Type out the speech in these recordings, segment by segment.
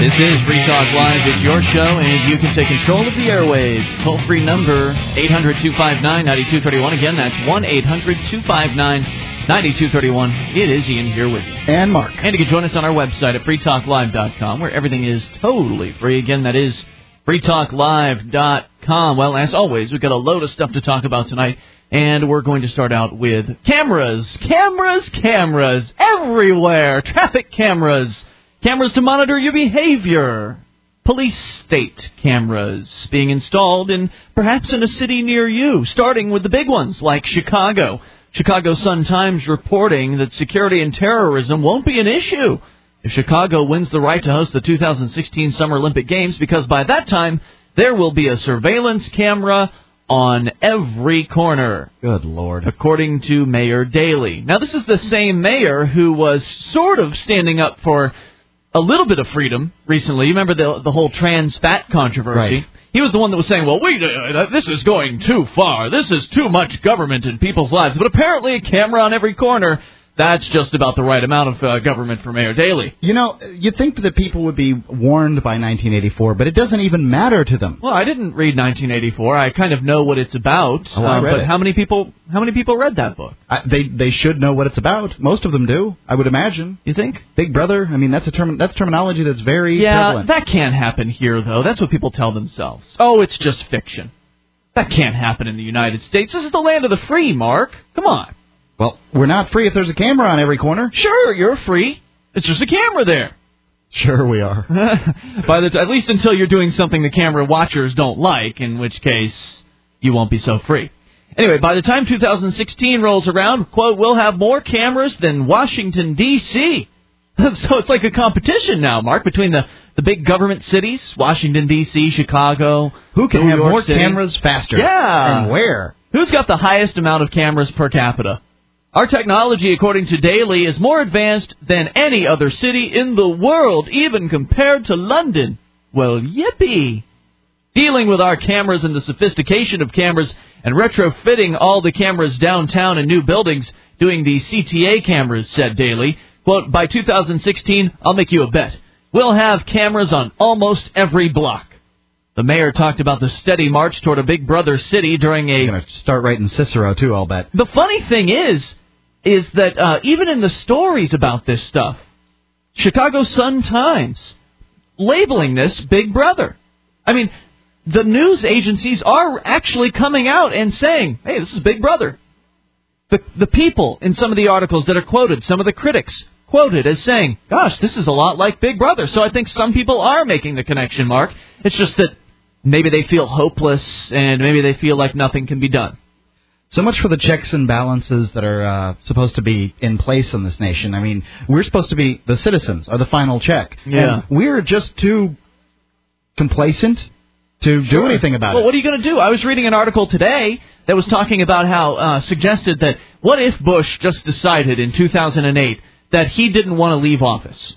This is Free Talk Live. It's your show, and you can take control of the airwaves. Toll-free number, 800-259-9231. Again, that's 1-800-259-9231. It is Ian here with you. And Mark. And you can join us on our website at freetalklive.com, where everything is totally free. Again, that is freetalklive.com. Well, as always, we've got a load of stuff to talk about tonight, and we're going to start out with cameras. Cameras everywhere. Traffic cameras. Cameras to monitor your behavior. Police state cameras being installed perhaps in a city near you, starting with the big ones like Chicago. Chicago Sun-Times reporting that security and terrorism won't be an issue if Chicago wins the right to host the 2016 Summer Olympic Games, because by that time there will be a surveillance camera on every corner. Good Lord. According to Mayor Daley. Now, this is the same mayor who was sort of standing up for a little bit of freedom recently. You remember the whole trans fat controversy? Right. He was the one that was saying, well, this is going too far. This is too much government in people's lives. But apparently a camera on every corner, that's just about the right amount of government for Mayor Daley. You know, you'd think that people would be warned by 1984, but it doesn't even matter to them. Well, I didn't read 1984. I kind of know what it's about. I read it. How many people read that book? They should know what it's about. Most of them do, I would imagine. You think? Big Brother. I mean, that's terminology that's very prevalent. That can't happen here, though. That's what people tell themselves. Oh, it's just fiction. That can't happen in the United States. This is the land of the free, Mark. Come on. Well, we're not free if there's a camera on every corner. Sure, you're free. It's just a camera there. Sure we are. At least until you're doing something the camera watchers don't like, in which case you won't be so free. Anyway, by the time 2016 rolls around, quote, we'll have more cameras than Washington, D.C. So it's like a competition now, Mark, between the big government cities, Washington, D.C., Chicago. Who can New have York more City. cameras faster? Yeah. And where? Who's got the highest amount of cameras per capita? Our technology, according to Daley, is more advanced than any other city in the world, even compared to London. Well, yippee! Dealing with our cameras and the sophistication of cameras and retrofitting all the cameras downtown in new buildings, doing the CTA cameras, said Daley. Quote, by 2016, I'll make you a bet. We'll have cameras on almost every block. The mayor talked about the steady march toward a Big Brother city during a... You're going to start writing Cicero, too, I'll bet. The funny thing is that even in the stories about this stuff, Chicago Sun-Times labeling this Big Brother. I mean, the news agencies are actually coming out and saying, hey, this is Big Brother. The people in some of the articles that are quoted, some of the critics quoted as saying, gosh, this is a lot like Big Brother. So I think some people are making the connection, Mark. It's just that maybe they feel hopeless and maybe they feel like nothing can be done. So much for the checks and balances that are supposed to be in place in this nation. I mean, we're supposed to be, the citizens are the final check. Yeah. And we're just too complacent to do anything about it. Well, what are you going to do? I was reading an article today that was talking about how, suggested that what if Bush just decided in 2008 that he didn't want to leave office?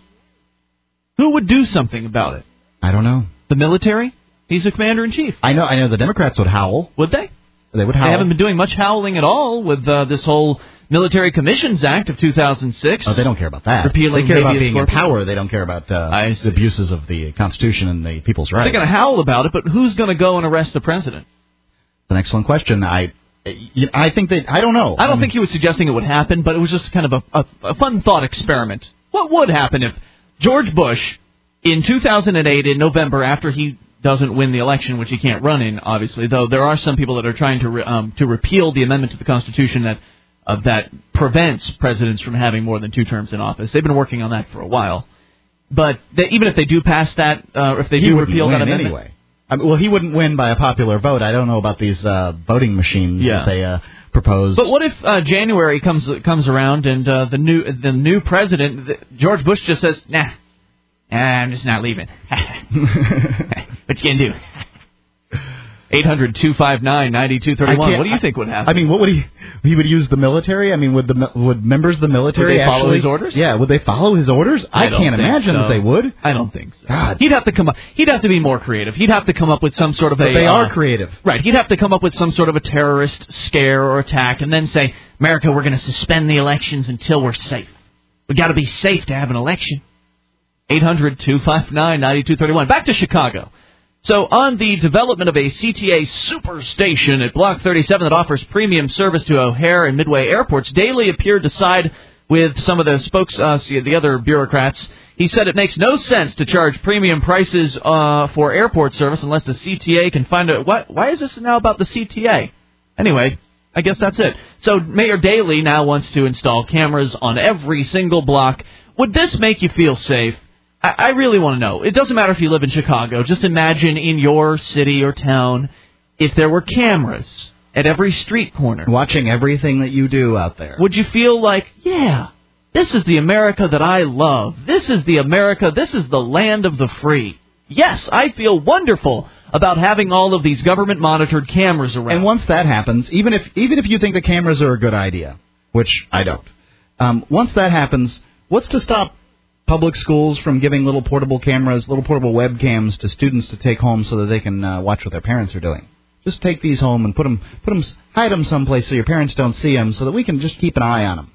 Who would do something about it? I don't know. The military? He's the commander-in-chief. I know the Democrats would howl. Would they? They would howl. They haven't been doing much howling at all with this whole Military Commissions Act of 2006. Oh, they don't care about that. Repealing they care about being corpus. in power. They don't care about the abuses of the Constitution and the people's rights. They're going to howl about it, but who's going to go and arrest the president? That's an excellent question. I think that, I don't know. I don't think he was suggesting it would happen, but it was just kind of a fun thought experiment. What would happen if George Bush, in 2008, in November, after he doesn't win the election, which he can't run in, obviously, though there are some people that are trying to repeal the amendment to the Constitution that prevents presidents from having more than 2 terms in office. They've been working on that for a while. But even if they do pass that, or if they do repeal that amendment... Anyway. Well, he wouldn't win by a popular vote. I don't know about these voting machines that they propose. But what if January comes around and the new president, George Bush, just says, nah, I'm just not leaving. What you gonna do? 800-259-9231. What do you think would happen? I mean, what would he would use the military? I mean, would members of the military would they follow his orders? Yeah, would they follow his orders? I can't imagine that they would. I don't think so. God. He'd have to be more creative. He'd have to come up with some sort of But they are creative. Right. He'd have to come up with some sort of a terrorist scare or attack and then say, America, we're going to suspend the elections until we're safe. We got to be safe to have an election. 800-259-9231. Back to Chicago. So on the development of a CTA superstation at Block 37 that offers premium service to O'Hare and Midway airports, Daley appeared to side with some of the the other bureaucrats. He said it makes no sense to charge premium prices for airport service unless the CTA can find out. Why is this now about the CTA? Anyway, I guess that's it. So Mayor Daley now wants to install cameras on every single block. Would this make you feel safe? I really want to know. It doesn't matter if you live in Chicago. Just imagine in your city or town if there were cameras at every street corner. Watching everything that you do out there. Would you feel like, yeah, this is the America that I love. This is the America, this is the land of the free. Yes, I feel wonderful about having all of these government-monitored cameras around. And once that happens, even if you think the cameras are a good idea, which I don't, once that happens, what's to stop public schools from giving little portable cameras, little portable webcams to students to take home so that they can watch what their parents are doing? Just take these home and hide them someplace so your parents don't see them, so that we can just keep an eye on them.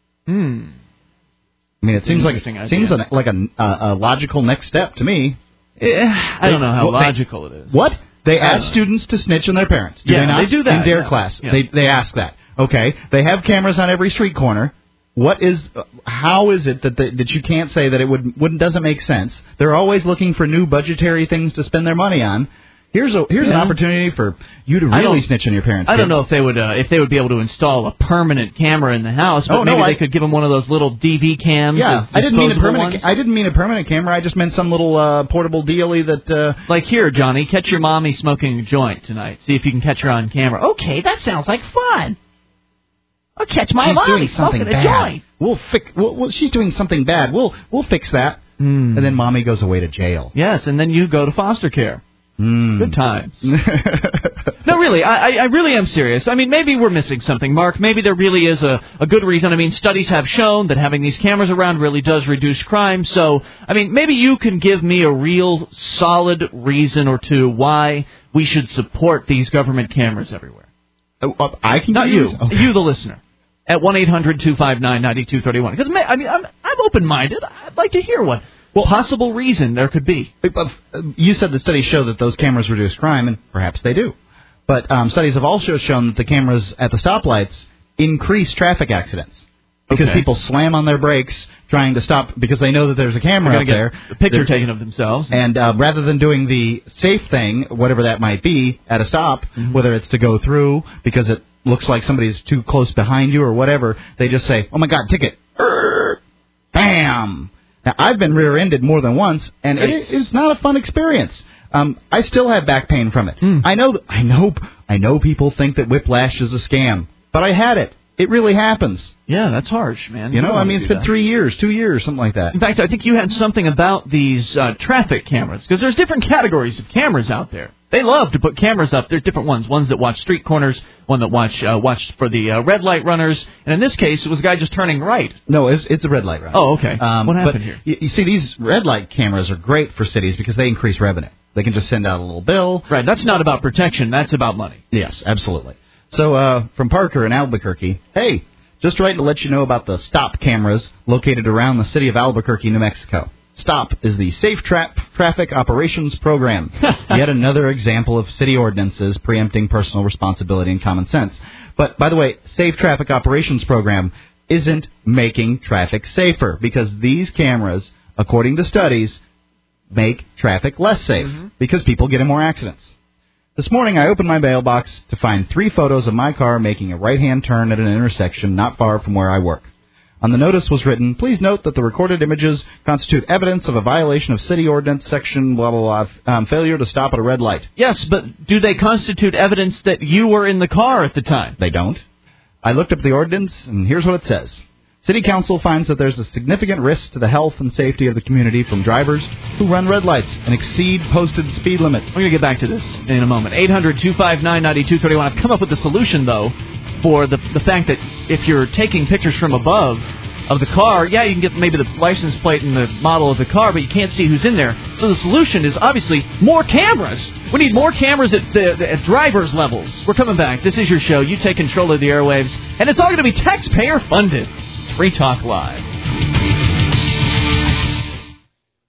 I mean, it seems like a logical next step to me. I don't know how logical it is. What? They ask students to snitch on their parents. Do they not? They do that. In DARE class. Yeah. They ask that. Okay. They have cameras on every street corner. How is it that you can't say that it doesn't make sense? They're always looking for new budgetary things to spend their money on. Here's an opportunity for you to really snitch on your parents. I don't know if they would be able to install a permanent camera in the house, but maybe they could give them one of those little DV cams. Yeah, I didn't mean a permanent camera. I just meant some little portable dealie that. Like here, Johnny, catch your mommy smoking a joint tonight. See if you can catch her on camera. Okay, that sounds like fun. I'll catch my mommy smoking a joint. She's doing something bad. We'll fix that. And then mommy goes away to jail. Yes, and then you go to foster care. Good times. No, really, I really am serious. I mean, maybe we're missing something, Mark. Maybe there really is a good reason. I mean, studies have shown that having these cameras around really does reduce crime. So, I mean, maybe you can give me a real solid reason or two why we should support these government cameras everywhere. I can. Not you. Okay. You, the listener. At 1-800-259-9231. Because, I mean, I'm open-minded. I'd like to hear what possible reason there could be. You said the studies show that those cameras reduce crime, and perhaps they do. But studies have also shown that the cameras at the stoplights increase traffic accidents. Because people slam on their brakes trying to stop because they know that there's a camera up there. A picture taken of themselves. And rather than doing the safe thing, whatever that might be, at a stop, whether it's to go through because it looks like somebody's too close behind you or whatever, they just say, oh, my God, ticket. Bam. Now, I've been rear-ended more than once, and it's not a fun experience. I still have back pain from it. I know people think that whiplash is a scam, but I had it. It really happens. Yeah, that's harsh, man. You know, I mean, it's been 3 years, 2 years, something like that. In fact, I think you had something about these traffic cameras, because there's different categories of cameras out there. They love to put cameras up. There's different ones. Ones that watch street corners, one that watch for the red light runners, and in this case, it was a guy just turning right. No, it's a red light runner. Oh, okay. What happened here? You see, these red light cameras are great for cities because they increase revenue. They can just send out a little bill. Right, that's not about protection. That's about money. Yes, absolutely. So, from Parker in Albuquerque, hey, just writing to let you know about the STOP cameras located around the city of Albuquerque, New Mexico. STOP is the Safe Traffic Operations Program. Yet another example of city ordinances preempting personal responsibility and common sense. But, by the way, Safe Traffic Operations Program isn't making traffic safer because these cameras, according to studies, make traffic less safe because people get in more accidents. This morning, I opened my mailbox to find 3 photos of my car making a right-hand turn at an intersection not far from where I work. On the notice was written, please note that the recorded images constitute evidence of a violation of city ordinance section, blah, blah, blah, failure to stop at a red light. Yes, but do they constitute evidence that you were in the car at the time? They don't. I looked up the ordinance, and here's what it says. City Council finds that there's a significant risk to the health and safety of the community from drivers who run red lights and exceed posted speed limits. We're going to get back to this in a moment. 800-259-9231. I've come up with a solution, though, for the fact that if you're taking pictures from above of the car, yeah, you can get maybe the license plate and the model of the car, but you can't see who's in there. So the solution is obviously more cameras. We need more cameras at driver's levels. We're coming back. This is your show. You take control of the airwaves, and it's all going to be taxpayer-funded. Free Talk Live.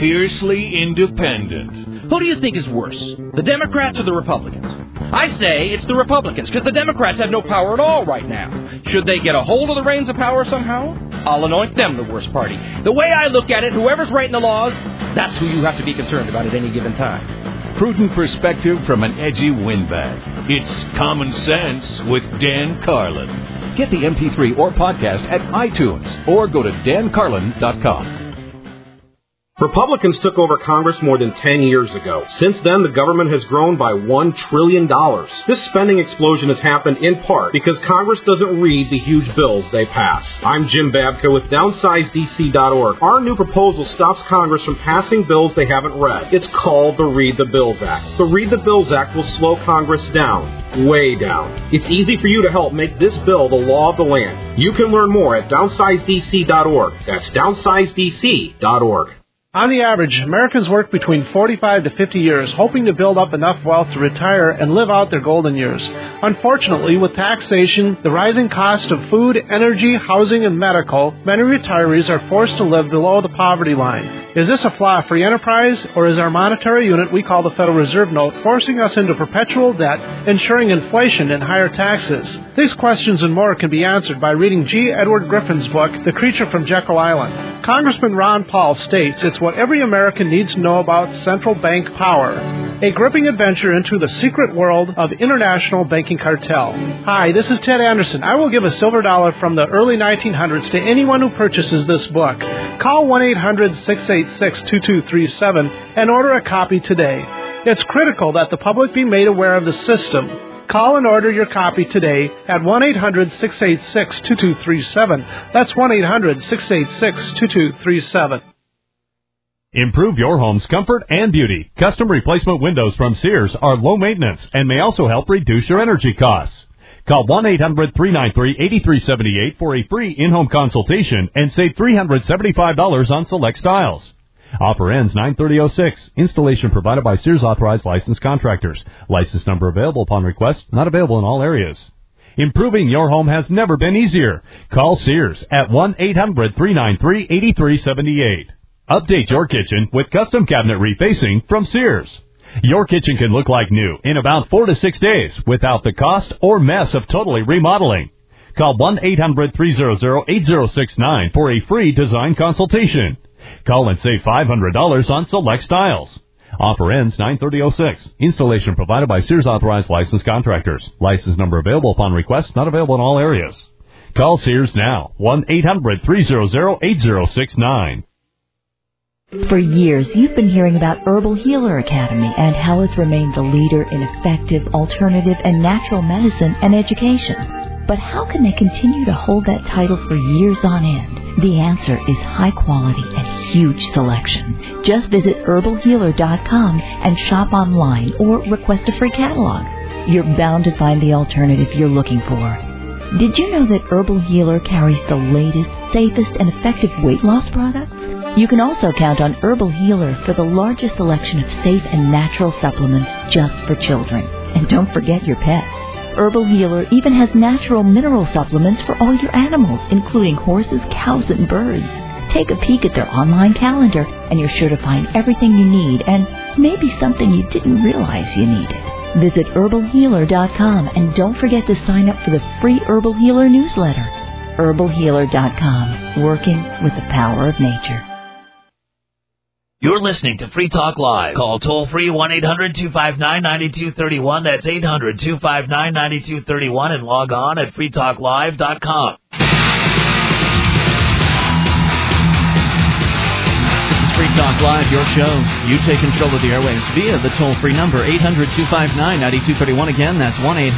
fiercely independent. Who do you think is worse, the Democrats or the Republicans? I say it's the Republicans, because the Democrats have no power at all right now. Should they get a hold of the reins of power somehow, I'll anoint them the worst party. The way I look at it, whoever's writing the laws, that's who you have to be concerned about at any given time. Prudent perspective from an edgy windbag. It's Common Sense with Dan Carlin. Get the MP3 or podcast at iTunes or go to dancarlin.com. Republicans took over Congress more than 10 years ago. Since then, the government has grown by $1 trillion. This spending explosion has happened in part because Congress doesn't read the huge bills they pass. I'm Jim Babka with DownsizeDC.org. Our new proposal stops Congress from passing bills they haven't read. It's called the Read the Bills Act. The Read the Bills Act will slow Congress down, way down. It's easy for you to help make this bill the law of the land. You can learn more at DownsizeDC.org. That's DownsizeDC.org. On the average, Americans work between 45 to 50 years, hoping to build up enough wealth to retire and live out their golden years. Unfortunately, with taxation, the rising cost of food, energy, housing, and medical, many retirees are forced to live below the poverty line. Is this a flaw-free enterprise, or is our monetary unit we call the Federal Reserve Note forcing us into perpetual debt, ensuring inflation and higher taxes? These questions and more can be answered by reading G. Edward Griffin's book, The Creature from Jekyll Island. Congressman Ron Paul states it's what every American needs to know about central bank power. A gripping adventure into the secret world of international banking cartel. Hi, this is Ted Anderson. I will give a silver dollar from the early 1900s to anyone who purchases this book. Call 1-800-686-2237 and order a copy today. It's critical that the public be made aware of the system. Call and order your copy today at 1-800-686-2237. That's 1-800-686-2237. Improve your home's comfort and beauty. Custom replacement windows from Sears are low maintenance and may also help reduce your energy costs. Call 1-800-393-8378 for a free in-home consultation and save $375 on select styles. Offer ends 9/30/06. Installation provided by Sears Authorized Licensed Contractors. License number available upon request. Not available in all areas. Improving your home has never been easier. Call Sears at 1-800-393-8378. Update your kitchen with custom cabinet refacing from Sears. Your kitchen can look like new in about 4 to 6 days without the cost or mess of totally remodeling. Call 1-800-300-8069 for a free design consultation. Call and save $500 on select styles. Offer ends 9/30/06. Installation provided by Sears Authorized Licensed Contractors. License number available upon request. Not available in all areas. Call Sears now. 1-800-300-8069. For years, you've been hearing about Herbal Healer Academy and how it's remained the leader in effective, alternative, and natural medicine and education. But how can they continue to hold that title for years on end? The answer is high quality and huge selection. Just visit herbalhealer.com and shop online or request a free catalog. You're bound to find the alternative you're looking for. Did you know that Herbal Healer carries the latest, safest, and effective weight loss products? You can also count on Herbal Healer for the largest selection of safe and natural supplements just for children. And don't forget your pets. Herbal Healer even has natural mineral supplements for all your animals, including horses, cows, and birds. Take a peek at their online calendar, and you're sure to find everything you need and maybe something you didn't realize you needed. Visit herbalhealer.com and don't forget to sign up for the free Herbal Healer newsletter. herbalhealer.com, working with the power of nature. You're listening to Free Talk Live. Call toll-free 1-800-259-9231. That's 800-259-9231 and log on at freetalklive.com. This is Free Talk Live, your show. You take control of the airwaves via the toll-free number 800-259-9231. Again, that's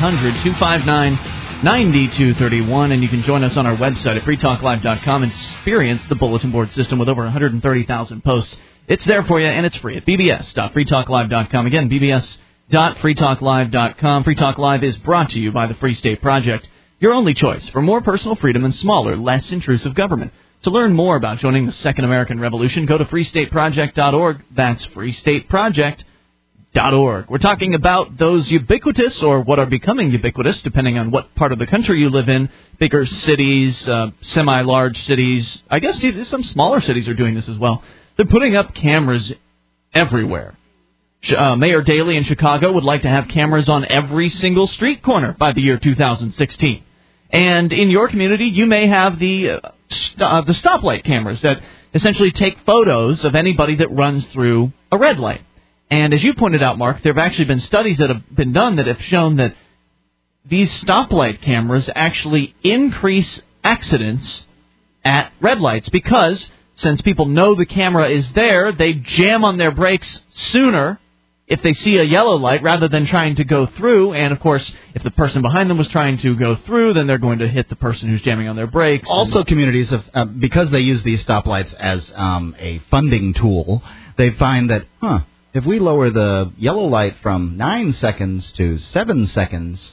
1-800-259-9231. And you can join us on our website at freetalklive.com and experience the bulletin board system with over 130,000 posts. It's there for you, and it's free at bbs.freetalklive.com. Again, bbs.freetalklive.com. Free Talk Live is brought to you by the Free State Project, your only choice for more personal freedom and smaller, less intrusive government. To learn more about joining the Second American Revolution, go to freestateproject.org. That's freestateproject.org. We're talking about those ubiquitous, or what are becoming ubiquitous, depending on what part of the country you live in, bigger cities, semi-large cities. I guess some smaller cities are doing this as well. They're putting up cameras everywhere. Mayor Daley in Chicago would like to have cameras on every single street corner by the year 2016. And in your community, you may have the stoplight cameras that essentially take photos of anybody that runs through a red light. And as you pointed out, Mark, there have actually been studies that have been done that have shown that these stoplight cameras actually increase accidents at red lights because since people know the camera is there, they jam on their brakes sooner if they see a yellow light rather than trying to go through. And, of course, if the person behind them was trying to go through, then they're going to hit the person who's jamming on their brakes. Also, communities, have, because they use these stoplights as a funding tool, they find that, if we lower the yellow light from 9 seconds to 7 seconds,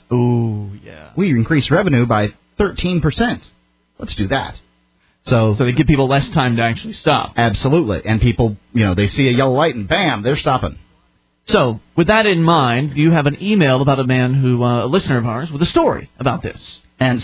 we increase revenue by 13%. Let's do that. So they give people less time to actually stop. Absolutely. And people, they see a yellow light and bam, they're stopping. So, with that in mind, you have an email about a man who, a listener of ours, with a story about this. And,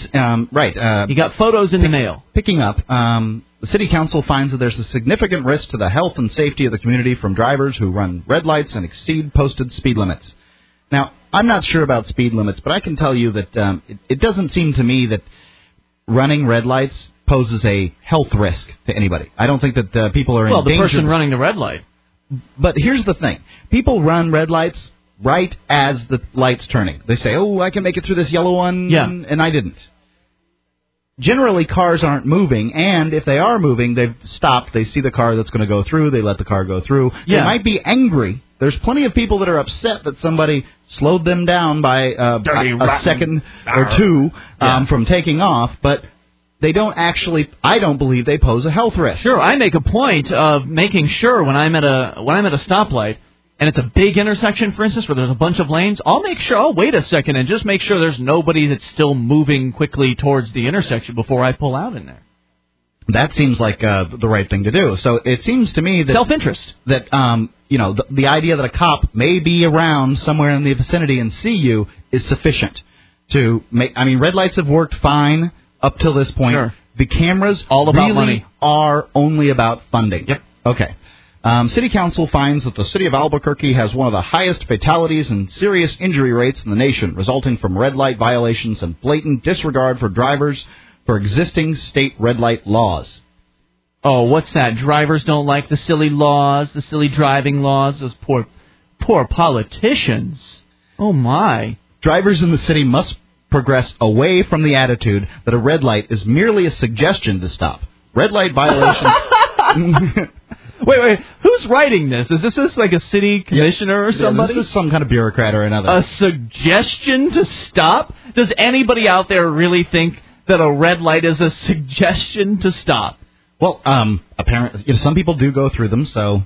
he got photos in the mail. Picking up, the City Council finds that there's a significant risk to the health and safety of the community from drivers who run red lights and exceed posted speed limits. Now, I'm not sure about speed limits, but I can tell you that it doesn't seem to me that running red lights poses a health risk to anybody. I don't think that people are in danger. Well, the person running the red light. But here's the thing. People run red lights right as the light's turning. They say, I can make it through this yellow one, and I didn't. Generally, cars aren't moving, and if they are moving, they've stopped. They see the car that's going to go through. They let the car go through. They might be angry. There's plenty of people that are upset that somebody slowed them down by a second or two from taking off, but they don't actually, I don't believe they pose a health risk. Sure, I make a point of making sure when I'm at a stoplight, and it's a big intersection, for instance, where there's a bunch of lanes, I'll wait a second and just make sure there's nobody that's still moving quickly towards the intersection before I pull out in there. That seems like the right thing to do. So it seems to me that self-interest. That the idea that a cop may be around somewhere in the vicinity and see you is sufficient to make. I mean, red lights have worked fine up till this point. Sure. The cameras all about really money. Are only about funding. Yep. Okay. City Council finds that the city of Albuquerque has one of the highest fatalities and serious injury rates in the nation, resulting from red light violations and blatant disregard for drivers for existing state red light laws. Oh, what's that? Drivers don't like the silly laws, the silly driving laws, those poor politicians. Oh, my. Drivers in the city must progress away from the attitude that a red light is merely a suggestion to stop. Red light violations... Wait, who's writing this? Is this like a city commissioner or somebody? This is some kind of bureaucrat or another. A suggestion to stop? Does anybody out there really think that a red light is a suggestion to stop? Well, apparently, some people do go through them, so,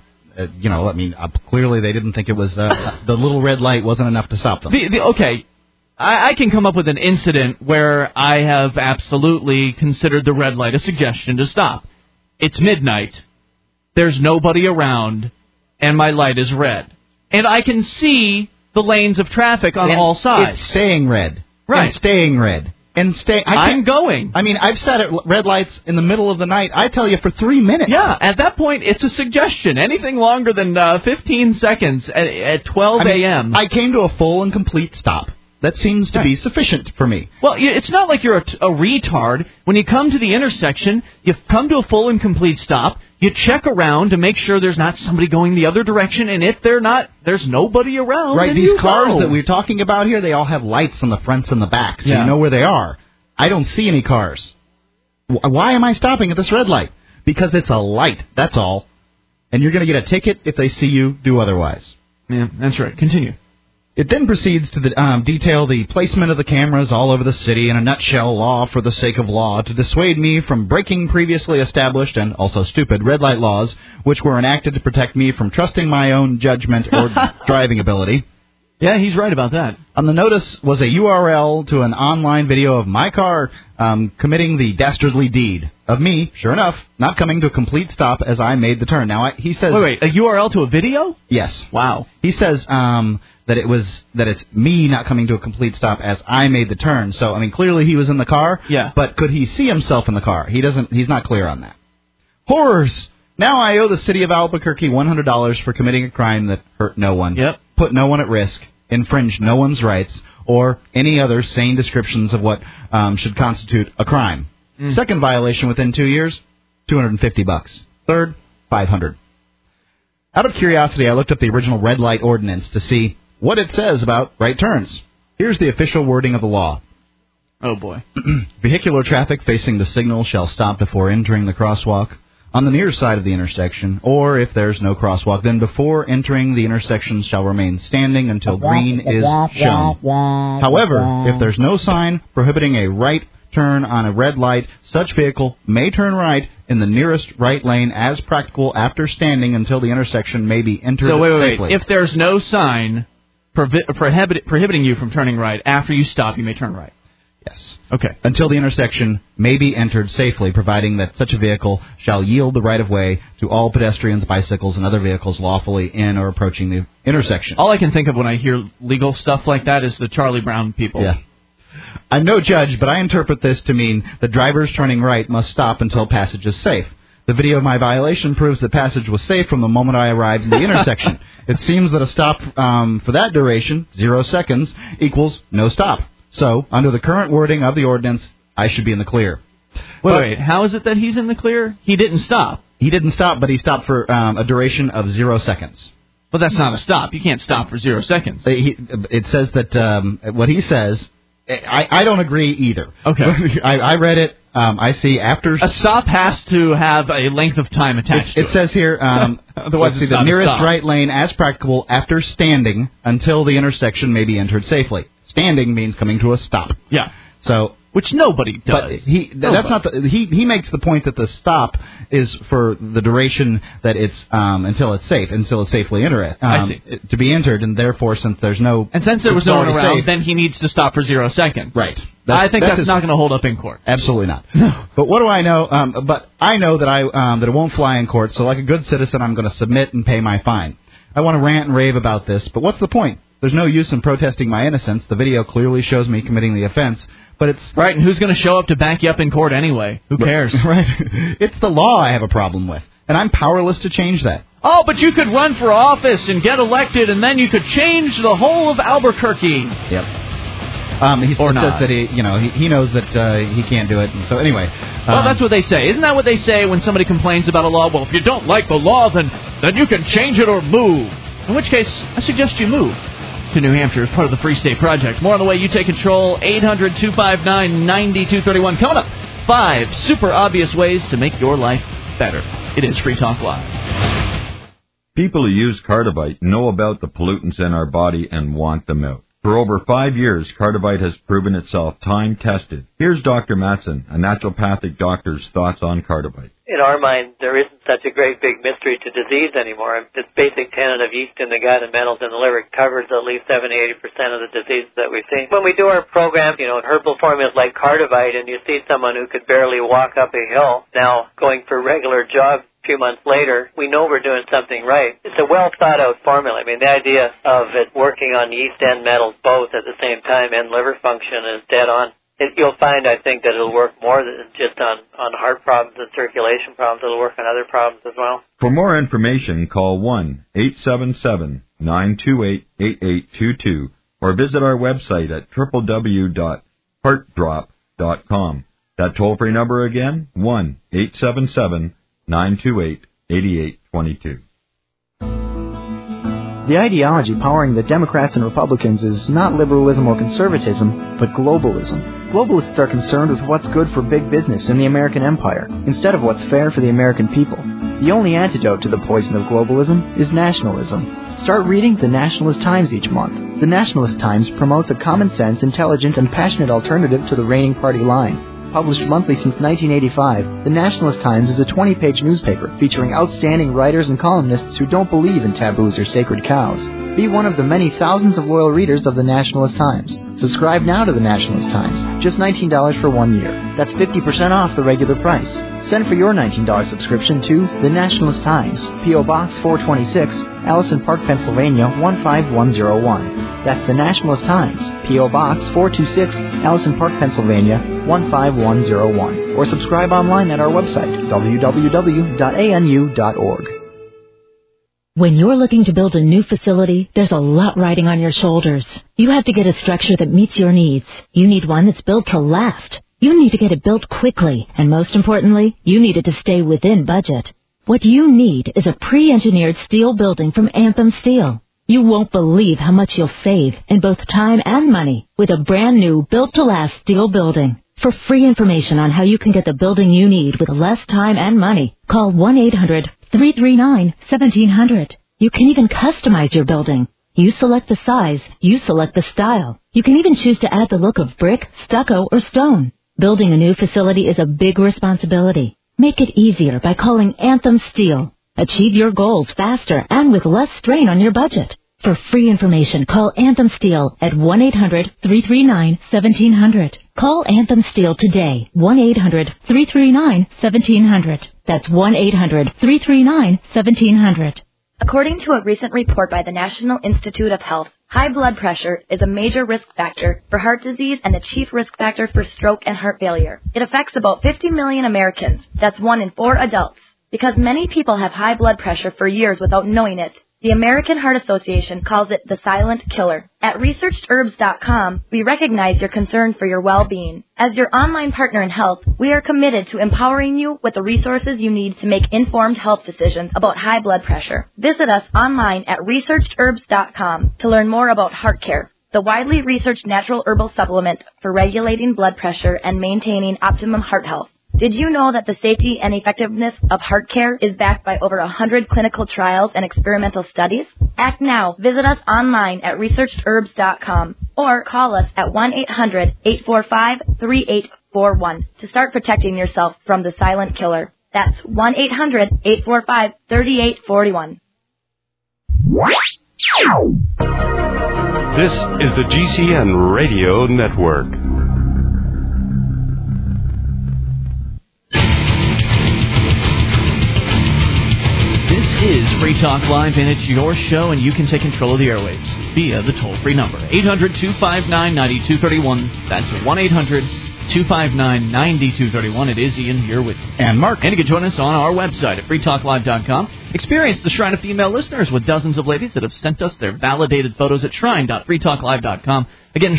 clearly they didn't think it was, the little red light wasn't enough to stop them. Okay, I can come up with an incident where I have absolutely considered the red light a suggestion to stop. It's midnight. There's nobody around, and my light is red. And I can see the lanes of traffic on all sides. It's staying red. Right. And staying red. I'm going. I mean, I've sat at red lights in the middle of the night, I tell you, for 3 minutes. Yeah, at that point, it's a suggestion. Anything longer than 15 seconds at 12 a.m. I came to a full and complete stop. That seems to be sufficient for me. Well, it's not like you're a retard. When you come to the intersection, you come to a full and complete stop. You check around to make sure there's not somebody going the other direction, and if they're not, there's nobody around. Right, these cars that we're talking about here, they all have lights on the fronts and the backs, so you know where they are. I don't see any cars. Why am I stopping at this red light? Because it's a light, that's all. And you're going to get a ticket if they see you do otherwise. Yeah, that's right. Continue. It then proceeds to detail the placement of the cameras all over the city in a nutshell, law for the sake of law, to dissuade me from breaking previously established and also stupid red light laws, which were enacted to protect me from trusting my own judgment or driving ability. Yeah, he's right about that. On the notice was a URL to an online video of my car committing the dastardly deed of me, sure enough, not coming to a complete stop as I made the turn. Now, he says... Wait, a URL to a video? Yes. Wow. He says that it's me not coming to a complete stop as I made the turn. So, I mean, clearly he was in the car. Yeah. But could he see himself in the car? He's not clear on that. Horrors! Now I owe the city of Albuquerque $100 for committing a crime that hurt no one, put no one at risk, infringed no one's rights, or any other sane descriptions of what should constitute a crime. Second violation within 2 years, $250. Third, $500. Out of curiosity, I looked up the original red light ordinance to see what it says about right turns. Here's the official wording of the law. Oh, boy. Vehicular traffic facing the signal shall stop before entering the crosswalk on the near side of the intersection, or if there's no crosswalk, then before entering the intersection shall remain standing until green is shown. However, if there's no sign prohibiting a right turn on a red light, such vehicle may turn right in the nearest right lane as practical after standing until the intersection may be entered safely. Wait. If there's no sign prohibiting you from turning right, after you stop, you may turn right. Yes. Okay. Until the intersection may be entered safely, providing that such a vehicle shall yield the right-of-way to all pedestrians, bicycles, and other vehicles lawfully in or approaching the intersection. All I can think of when I hear legal stuff like that is the Charlie Brown people. Yeah. I'm no judge, but I interpret this to mean that drivers turning right must stop until passage is safe. The video of my violation proves that passage was safe from the moment I arrived in the intersection. It seems that a stop for that duration, 0 seconds, equals no stop. So, under the current wording of the ordinance, I should be in the clear. Wait, how is it that he's in the clear? He didn't stop. He didn't stop, but he stopped for a duration of 0 seconds. But that's not a stop. You can't stop for 0 seconds. It says that what he says, I don't agree either. Okay. I read it. I see after... A stop has to have a length of time attached to it. It says here, otherwise it's the nearest stop. right lane as practicable after standing until the intersection may be entered safely. Standing means coming to a stop. Yeah. So... Which nobody does. But that's not he makes the point that the stop is for the duration that it's until it's safe, until it's safely I see. To be entered, and therefore since there's no and since there was no one around, safe, then he needs to stop for 0 seconds. Right. I think that's not going to hold up in court. Absolutely not. No. But what do I know? But I know that that it won't fly in court. So like a good citizen, I'm going to submit and pay my fine. I want to rant and rave about this, but what's the point? There's no use in protesting my innocence. The video clearly shows me committing the offense. But it's right, and who's going to show up to back you up in court anyway? Who cares? Right. It's the law I have a problem with, and I'm powerless to change that. Oh, but you could run for office and get elected, and then you could change the whole of Albuquerque. Yep. He says that he knows that he can't do it. And so anyway. Well, that's what they say. Isn't that what they say when somebody complains about a law? Well, if you don't like the law, then you can change it or move. In which case, I suggest you move to New Hampshire as part of the Free State Project. More on the way. You take control. 800-259-9231. Coming up, 5 super obvious ways to make your life better. It is Free Talk Live. People who use Cardivite know about the pollutants in our body and want them out. For over 5 years, Cardivite has proven itself time-tested. Here's Dr. Matson, a naturopathic doctor's thoughts on Cardivite. In our mind, there isn't such a great big mystery to disease anymore. This basic tenet of yeast in the gut and metals in the liver covers at least 70-80% of the diseases that we see. When we do our program, herbal formulas like Cardivite, and you see someone who could barely walk up a hill now going for regular jogs, a few months later, we know we're doing something right. It's a well-thought-out formula. I mean, the idea of it working on yeast and metals both at the same time and liver function is dead on. You'll find, I think, that it'll work more than just on heart problems and circulation problems. It'll work on other problems as well. For more information, call 1-877-928-8822 or visit our website at www.heartdrop.com. That toll-free number again, 1-877-928-8822. The ideology powering the Democrats and Republicans is not liberalism or conservatism, but globalism. Globalists are concerned with what's good for big business in the American empire, instead of what's fair for the American people. The only antidote to the poison of globalism is nationalism. Start reading The Nationalist Times each month. The Nationalist Times promotes a common-sense, intelligent, and passionate alternative to the reigning party line. Published monthly since 1985, The Nationalist Times is a 20-page newspaper featuring outstanding writers and columnists who don't believe in taboos or sacred cows. Be one of the many thousands of loyal readers of The Nationalist Times. Subscribe now to The Nationalist Times, just $19 for 1 year. That's 50% off the regular price. Send for your $19 subscription to The Nationalist Times, P.O. Box 426, Allison Park, Pennsylvania 15101. That's the Nationalist Times, P.O. Box 426, Allison Park, Pennsylvania 15101. Or subscribe online at our website, www.anu.org. When you're looking to build a new facility, there's a lot riding on your shoulders. You have to get a structure that meets your needs. You need one that's built to last. You need to get it built quickly. And most importantly, you need it to stay within budget. What you need is a pre-engineered steel building from Anthem Steel. You won't believe how much you'll save in both time and money with a brand new built-to-last steel building. For free information on how you can get the building you need with less time and money, call 1-800-339-1700. You can even customize your building. You select the size, you select the style. You can even choose to add the look of brick, stucco, or stone. Building a new facility is a big responsibility. Make it easier by calling Anthem Steel. Achieve your goals faster and with less strain on your budget. For free information, call Anthem Steel at 1-800-339-1700. Call Anthem Steel today, 1-800-339-1700. That's 1-800-339-1700. According to a recent report by the National Institute of Health, high blood pressure is a major risk factor for heart disease and the chief risk factor for stroke and heart failure. It affects about 50 million Americans. That's 1 in 4 adults. Because many people have high blood pressure for years without knowing it, the American Heart Association calls it the silent killer. At ResearchedHerbs.com, we recognize your concern for your well-being. As your online partner in health, we are committed to empowering you with the resources you need to make informed health decisions about high blood pressure. Visit us online at ResearchedHerbs.com to learn more about HeartCare, the widely researched natural herbal supplement for regulating blood pressure and maintaining optimum heart health. Did you know that the safety and effectiveness of HeartCare is backed by over 100 clinical trials and experimental studies? Act now. Visit us online at ResearchedHerbs.com or call us at 1-800-845-3841 to start protecting yourself from the silent killer. That's 1-800-845-3841. This is the GCN Radio Network. This is Free Talk Live, and it's your show, and you can take control of the airwaves via the toll-free number, 800-259-9231. That's 1-800-259-9231. It is Ian here with and Mark. And you can join us on our website at freetalklive.com. Experience the Shrine of Female Listeners with dozens of ladies that have sent us their validated photos at shrine.freetalklive.com. Again,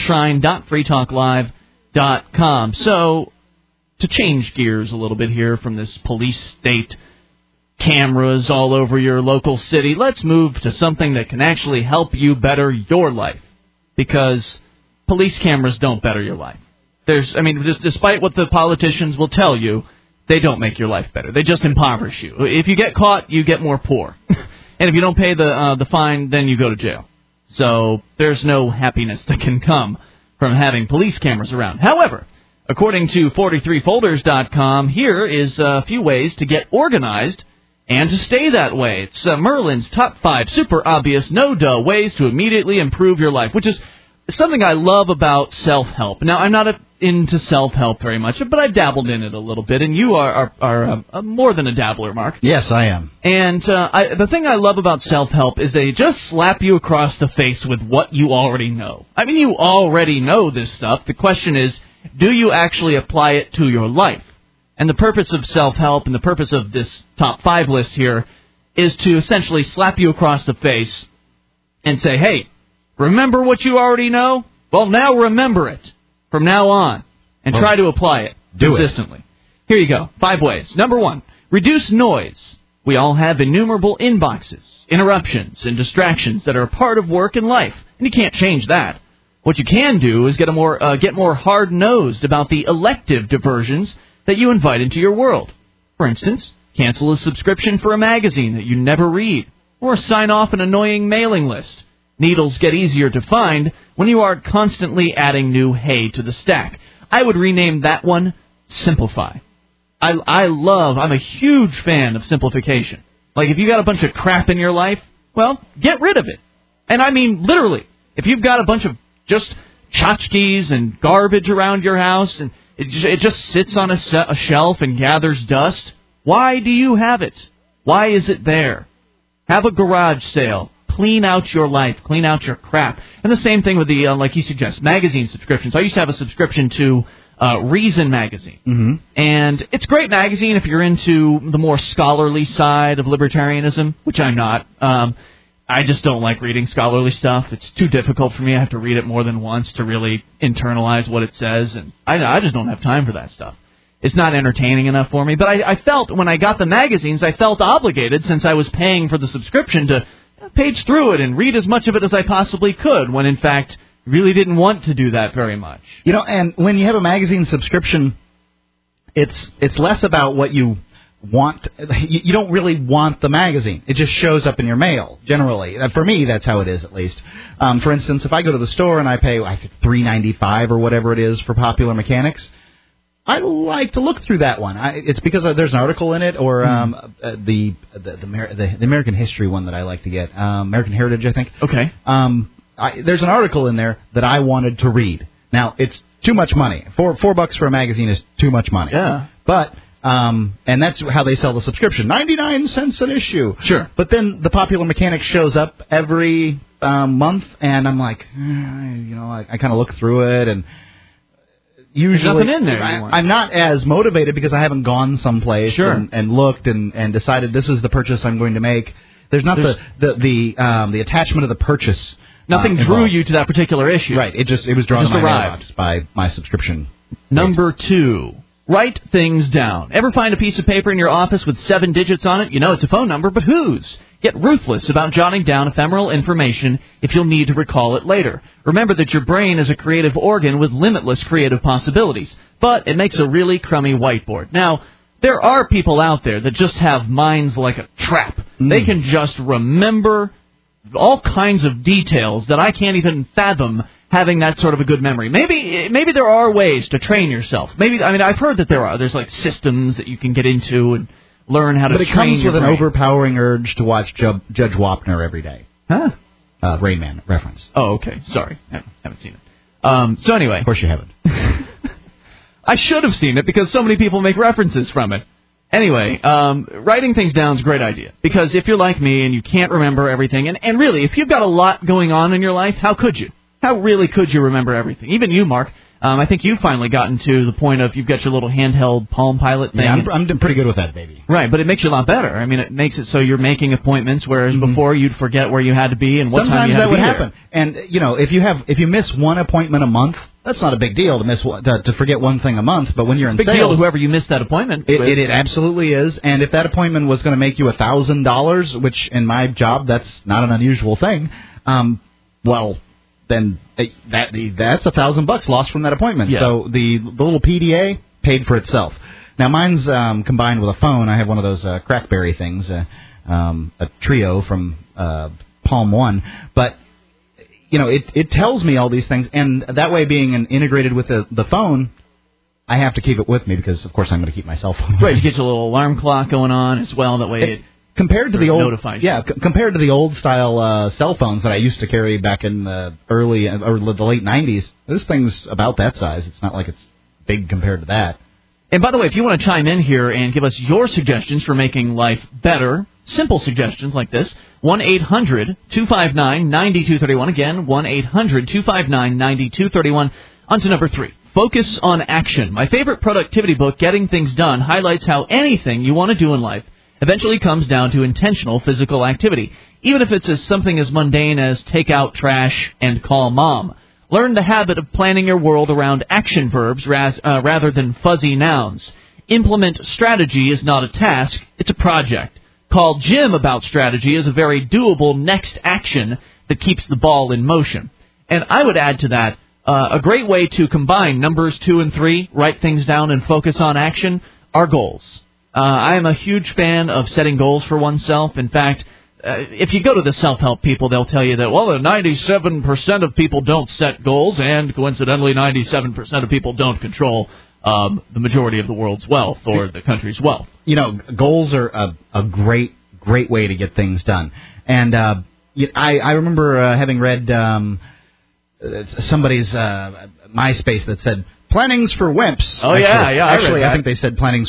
shrine.freetalklive.com. So, to change gears a little bit here from this police state, cameras all over your local city, let's move to something that can actually help you better your life. Because police cameras don't better your life. Despite what the politicians will tell you, they don't make your life better. They just impoverish you. If you get caught, you get more poor. And if you don't pay the fine, then you go to jail. So there's no happiness that can come from having police cameras around. However, according to 43folders.com, here is a few ways to get organized and to stay that way. It's Merlin's top 5 super obvious no-duh ways to immediately improve your life, which is something I love about self-help. Now, I'm not into self-help very much, but I've dabbled in it a little bit, and you are more than a dabbler, Mark. Yes, I am. And the thing I love about self-help is they just slap you across the face with what you already know. I mean, you already know this stuff. The question is, do you actually apply it to your life? And the purpose of self-help and the purpose of this top 5 list here is to essentially slap you across the face and say, hey, remember what you already know? Well, now remember it from now on and try to apply it consistently. Here you go. 5 ways. Number 1, reduce noise. We all have innumerable inboxes, interruptions, and distractions that are a part of work and life, and you can't change that. What you can do is get more hard-nosed about the elective diversions that you invite into your world. For instance, cancel a subscription for a magazine that you never read, or sign off an annoying mailing list. Needles get easier to find when you are constantly adding new hay to the stack. I would rename that one Simplify. I'm a huge fan of simplification. Like, if you got a bunch of crap in your life, well, get rid of it. And I mean, literally, if you've got a bunch of just tchotchkes and garbage around your house, and it just sits on a shelf and gathers dust, why do you have it? Why is it there? Have a garage sale. clean out your life, clean out your crap. And the same thing with the, like you suggest, magazine subscriptions. I used to have a subscription to Reason magazine. Mm-hmm. And it's a great magazine if you're into the more scholarly side of libertarianism, which I'm not. I just don't like reading scholarly stuff. It's too difficult for me. I have to read it more than once to really internalize what it says, and I just don't have time for that stuff. It's not entertaining enough for me. But I felt, when I got the magazines, I felt obligated, since I was paying for the subscription, to page through it and read as much of it as I possibly could, when in fact really didn't want to do that very much. You know, and when you have a magazine subscription, it's less about what you want. You don't really want the magazine. It just shows up in your mail, generally. For me, that's how it is, at least. For instance, if I go to the store and I pay, I think, $3.95 or whatever it is for Popular Mechanics, I like to look through that one. It's because there's an article in it, or the American history one that I like to get, American Heritage, I think. Okay. There's an article in there that I wanted to read. Now, it's too much money. $4 for a magazine is too much money. Yeah. But and that's how they sell the subscription, 99 cents an issue. Sure. But then the Popular Mechanics shows up every month, and I'm like, I kind of look through it, and usually there's nothing in there. I'm not as motivated because I haven't gone someplace and looked and decided this is the purchase I'm going to make. There's not the attachment of the purchase. Nothing drew you to that particular issue. Right. It was drawn to my mailbox by my subscription. Number 2. Write things down. Ever find a piece of paper in your office with 7 digits on it? You know it's a phone number, but whose? Get ruthless about jotting down ephemeral information if you'll need to recall it later. Remember that your brain is a creative organ with limitless creative possibilities, but it makes a really crummy whiteboard. Now, there are people out there that just have minds like a trap. They can just remember all kinds of details that I can't even fathom having that sort of a good memory. Maybe there are ways to train yourself. I've heard that there are. There's like systems that you can get into and learn how to train your brain. But it comes with an overpowering urge to watch Judge Wapner every day. Huh? Rain Man reference. Oh, okay. Sorry. Haven't seen it. So anyway. Of course you haven't. I should have seen it because so many people make references from it. Anyway, writing things down is a great idea. Because if you're like me and you can't remember everything, and really, if you've got a lot going on in your life, how could you? How really could you remember everything? Even you, Mark. I think you've finally gotten to the point of you've got your little handheld Palm Pilot thing. Yeah, I'm pretty good with that, baby. Right, but it makes you a lot better. I mean, it makes it so you're making appointments, whereas before you'd forget where you had to be and what time you had to be there. Sometimes that would happen. And, if you miss one appointment a month, that's not a big deal to forget one thing a month. But when you're in sales... Big deal to whoever you missed that appointment with. It absolutely is. And if that appointment was going to make you $1,000, which in my job, that's not an unusual thing, then that's $1,000 lost from that appointment. Yeah. So the little PDA paid for itself. Now mine's combined with a phone. I have one of those Crackberry things, a Trio from Palm One. But it tells me all these things, and that way, being integrated with the phone, I have to keep it with me because, of course, I'm going to keep my cell phone. Right, you get your little alarm clock going on as well. That way it compared to the old, notifies you. compared to the old style cell phones that I used to carry back in the early or the late '90s, this thing's about that size. It's not like it's big compared to that. And by the way, if you want to chime in here and give us your suggestions for making life better, simple suggestions like this, 1-800-259-9231. Again, 1-800-259-9231. On to number 3. Focus on action. My favorite productivity book, Getting Things Done, highlights how anything you want to do in life eventually comes down to intentional physical activity, even if it's something as mundane as take out trash and call mom. Learn the habit of planning your world around action verbs rather than fuzzy nouns. Implement strategy is not a task, it's a project. Call Jim about strategy is a very doable next action that keeps the ball in motion. And I would add to that, a great way to combine numbers 2 and 3, write things down and focus on action, are goals. I am a huge fan of setting goals for oneself. In fact, if you go to the self-help people, they'll tell you that, 97% of people don't set goals, and coincidentally, 97% of people don't control the majority of the world's wealth or the country's wealth. Goals are a great way to get things done. And I remember having read somebody's MySpace that said, planning's for wimps. Oh, yeah. Actually, I think they said planning's for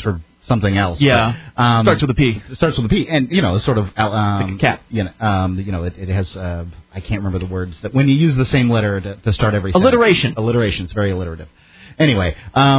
something else. Yeah. But, Starts with a P. It starts with a P, and sort of like a cat. It has I can't remember the words that when you use the same letter to start every sentence. Alliteration. Alliteration. It's very alliterative. Anyway,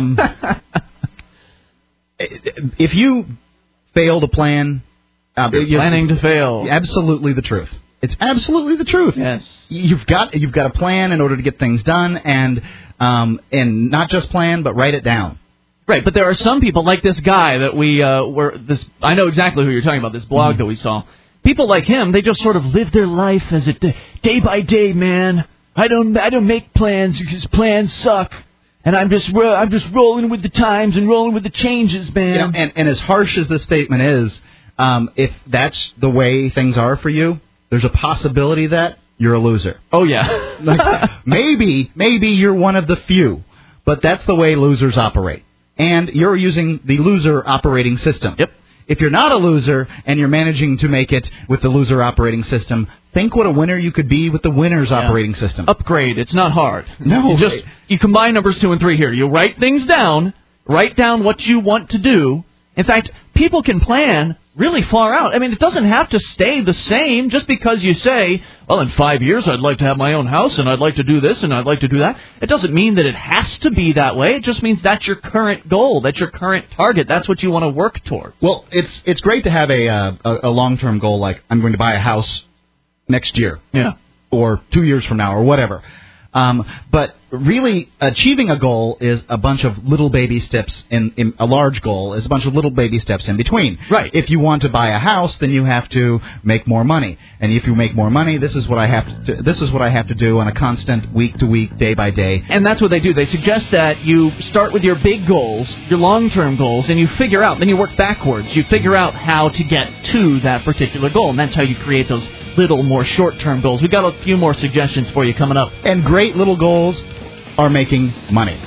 if you fail to plan, you're planning to fail. Absolutely the truth. It's absolutely the truth. Yes. You've got a plan in order to get things done, and not just plan, but write it down. Right, but there are some people like this guy that we I know exactly who you're talking about. This blog that we saw. People like him, they just sort of live their life as a day by day, man. I don't make plans because plans suck, and I'm just rolling with the times and rolling with the changes, man. And as harsh as this statement is, if that's the way things are for you, there's a possibility that you're a loser. Oh yeah, maybe you're one of the few, but that's the way losers operate. And you're using the loser operating system. Yep. If you're not a loser and you're managing to make it with the loser operating system, think what a winner you could be with the winner's operating system. Upgrade. It's not hard. No. You combine numbers 2 and 3 here. You write things down. Write down what you want to do. In fact, people can plan really far out. I mean, it doesn't have to stay the same just because you say, well, in 5 years I'd like to have my own house and I'd like to do this and I'd like to do that. It doesn't mean that it has to be that way. It just means that's your current goal. That's your current target. That's what you want to work towards. Well, it's great to have a long-term goal like I'm going to buy a house next year. Yeah. Or 2 years from now or whatever. But really, achieving a goal is a bunch of little baby steps. In a large goal is a bunch of little baby steps in between. Right. If you want to buy a house, then you have to make more money. And if you make more money, this is what I have to do. This is what I have to do on a constant, week to week, day by day. And that's what they do. They suggest that you start with your big goals, your long-term goals, and you figure out. Then you work backwards. You figure out how to get to that particular goal, and that's how you create those little more short-term goals. We've got a few more suggestions for you coming up. And great little goals are making money.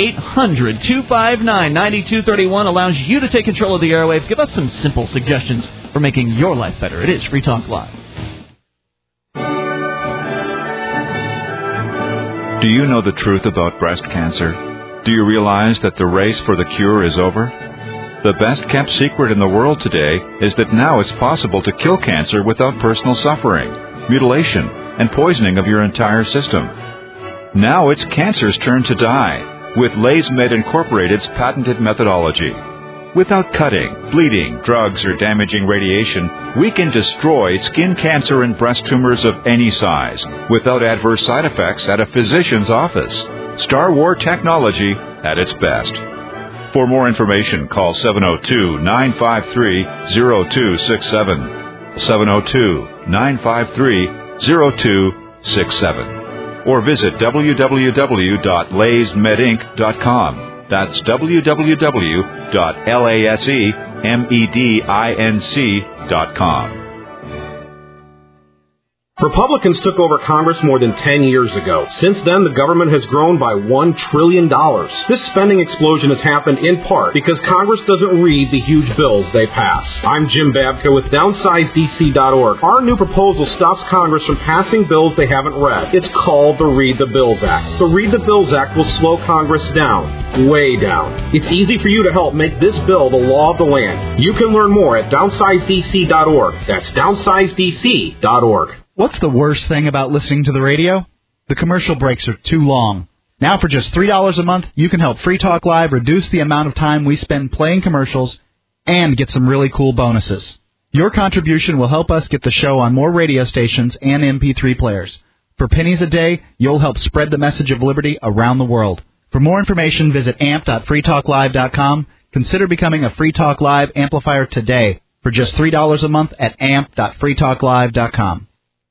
800-259-9231 allows you to take control of the airwaves. Give us some simple suggestions for making your life better. It is Free Talk Live. Do you know the truth about breast cancer? Do you realize that the race for the cure is over? The best-kept secret in the world today is that now it's possible to kill cancer without personal suffering, mutilation, and poisoning of your entire system. Now it's cancer's turn to die with LaysMed Incorporated's patented methodology. Without cutting, bleeding, drugs, or damaging radiation, we can destroy skin cancer and breast tumors of any size without adverse side effects at a physician's office. Star War technology at its best. For more information, call 702-953-0267, 702-953-0267, or visit www.laysmedinc.com. That's www.lasemedinc.com. Republicans took over Congress more than 10 years ago. Since then, the government has grown by $1 trillion. This spending explosion has happened in part because Congress doesn't read the huge bills they pass. I'm Jim Babka with DownsizeDC.org. Our new proposal stops Congress from passing bills they haven't read. It's called the Read the Bills Act. The Read the Bills Act will slow Congress down, way down. It's easy for you to help make this bill the law of the land. You can learn more at DownsizeDC.org. That's DownsizeDC.org. What's the worst thing about listening to the radio? The commercial breaks are too long. Now for just $3 a month, you can help Free Talk Live reduce the amount of time we spend playing commercials and get some really cool bonuses. Your contribution will help us get the show on more radio stations and MP3 players. For pennies a day, you'll help spread the message of liberty around the world. For more information, visit amp.freetalklive.com. Consider becoming a Free Talk Live amplifier today for just $3 a month at amp.freetalklive.com.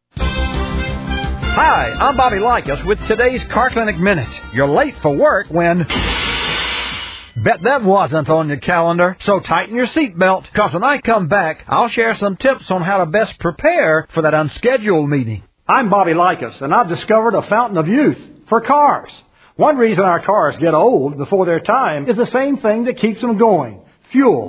Hi, I'm Bobby Likas with today's Car Clinic Minute. You're late for work when... Bet that wasn't on your calendar. So tighten your seatbelt, because when I come back, I'll share some tips on how to best prepare for that unscheduled meeting. I'm Bobby Likas, and I've discovered a fountain of youth for cars. One reason our cars get old before their time is the same thing that keeps them going: fuel.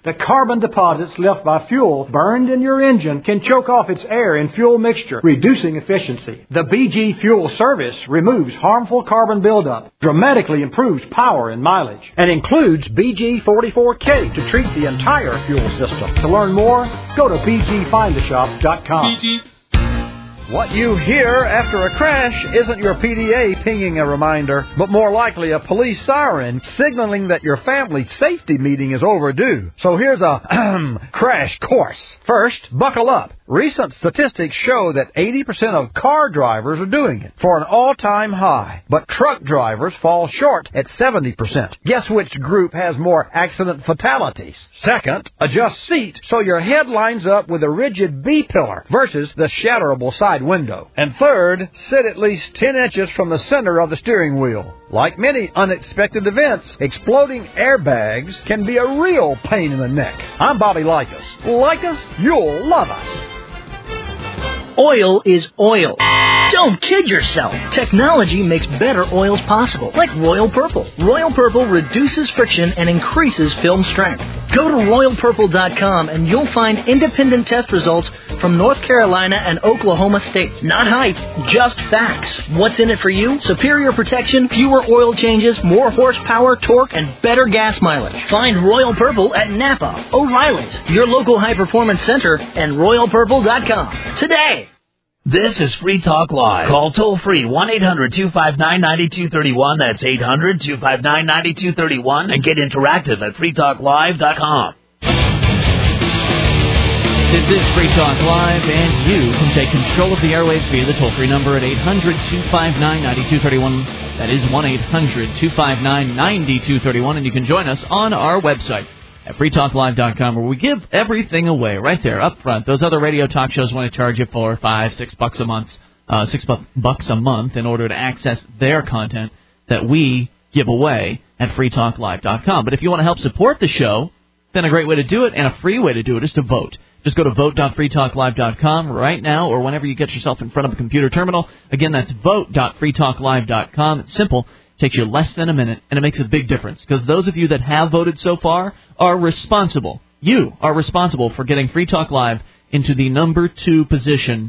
The carbon deposits left by fuel burned in your engine can choke off its air and fuel mixture, reducing efficiency. The BG Fuel Service removes harmful carbon buildup, dramatically improves power and mileage, and includes BG44K to treat the entire fuel system. To learn more, go to bgfindashop.com. What you hear after a crash isn't your PDA pinging a reminder, but more likely a police siren signaling that your family safety meeting is overdue. So here's a crash course. First, buckle up. Recent statistics show that 80% of car drivers are doing it for an all-time high, but truck drivers fall short at 70%. Guess which group has more accident fatalities? Second, adjust seat so your head lines up with a rigid B-pillar versus the shatterable side window. And third, sit at least 10 inches from the center of the steering wheel. Like many unexpected events, exploding airbags can be a real pain in the neck. I'm Bobby Likas. Like us, you'll love us. Oil is oil. Don't kid yourself. Technology makes better oils possible, like Royal Purple. Royal Purple reduces friction and increases film strength. Go to RoyalPurple.com and you'll find independent test results from North Carolina and Oklahoma states. Not hype, just facts. What's in it for you? Superior protection, fewer oil changes, more horsepower, torque, and better gas mileage. Find Royal Purple at Napa, O'Reilly's, your local high-performance center, and RoyalPurple.com today. This is Free Talk Live. Call toll-free 1-800-259-9231. That's 800-259-9231. And get interactive at freetalklive.com. This is Free Talk Live, and you can take control of the airwaves via the toll-free number at 800-259-9231. That is 1-800-259-9231. And you can join us on our website at freetalklive.com, where we give everything away right there up front. Those other radio talk shows want to charge you $4, $5, $6 a month, $6 a month in order to access their content that we give away at freetalklive.com. But if you want to help support the show, then a great way to do it and a free way to do it is to vote. Just go to vote.freetalklive.com right now or whenever you get yourself in front of a computer terminal. Again, that's vote.freetalklive.com. It's simple. Takes you less than a minute, and it makes a big difference, because those of you that have voted so far are responsible. You are responsible for getting Free Talk Live into the number 2 position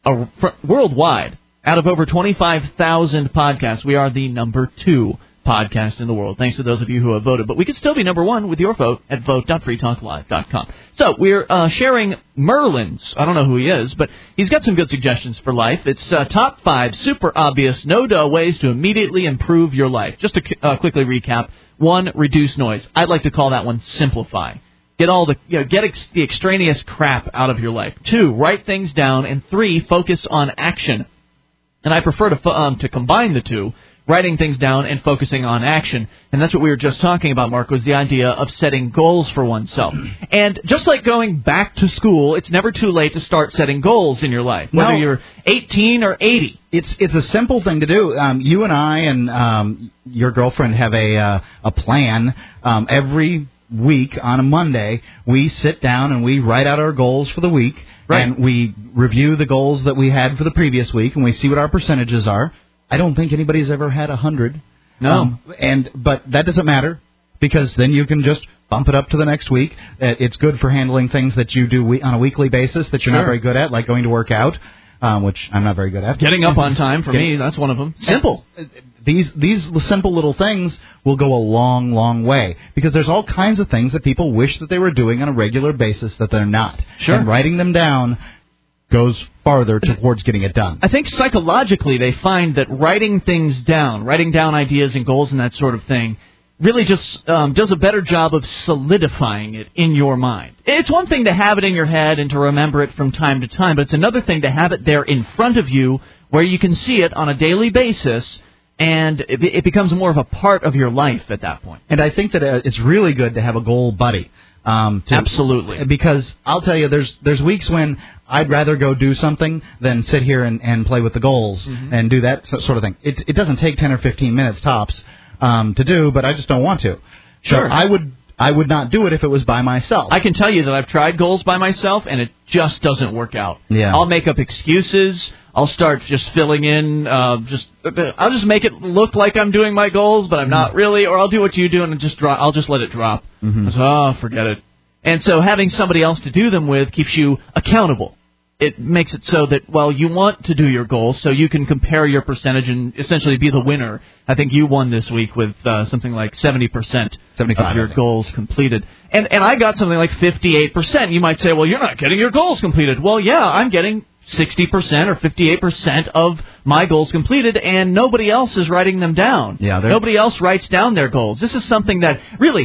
worldwide. Out of over 25,000 podcasts, we are the number 2 podcast in the world, thanks to those of you who have voted. But we could still be number 1 with your vote at vote.freetalklive.com. So we're sharing Merlin's. I don't know who he is, but he's got some good suggestions for life. It's top 5 super obvious no-duh ways to immediately improve your life. Just to quickly recap: 1, reduce noise. I'd like to call that one simplify. Get the extraneous crap out of your life. 2, write things down. And 3, focus on action. And I prefer to combine the two, writing things down and focusing on action. And that's what we were just talking about, Mark, was the idea of setting goals for oneself. And just like going back to school, it's never too late to start setting goals in your life, whether you're 18 or 80. It's a simple thing to do. You and I and your girlfriend have a plan. Every week on a Monday, we sit down and we write out our goals for the week. Right. And we review the goals that we had for the previous week, and we see what our percentages are. I don't think anybody's ever had 100. No. But that doesn't matter, because then you can just bump it up to the next week. It's good for handling things that you do on a weekly basis that you're not very good at, like going to work out, which I'm not very good at. Getting up on time, for me, that's one of them. Simple. These simple little things will go a long, long way, because there's all kinds of things that people wish that they were doing on a regular basis that they're not. Sure. And writing them down goes farther towards getting it done. I think psychologically they find that writing things down, writing down ideas and goals and that sort of thing, really just does a better job of solidifying it in your mind. It's one thing to have it in your head and to remember it from time to time, but it's another thing to have it there in front of you where you can see it on a daily basis, and it becomes more of a part of your life at that point. And I think that it's really good to have a goal buddy. Absolutely. Because I'll tell you, there's weeks when I'd rather go do something than sit here and play with the goals and do that sort of thing. It doesn't take 10 or 15 minutes tops to do, but I just don't want to. Sure. So I would not do it if it was by myself. I can tell you that I've tried goals by myself, and it just doesn't work out. Yeah. I'll make up excuses. I'll start just filling in. I'll just make it look like I'm doing my goals, but I'm not really. Or I'll do what you do and I'll just let it drop. Mm-hmm. Forget it. And so having somebody else to do them with keeps you accountable. It makes it so that, well, you want to do your goals, so you can compare your percentage and essentially be the winner. I think you won this week with something like 70% of your goals completed. And I got something like 58%. You might say, well, you're not getting your goals completed. Well, yeah, I'm getting 60% or 58% of my goals completed, and nobody else is writing them down. Yeah, nobody else writes down their goals. This is something that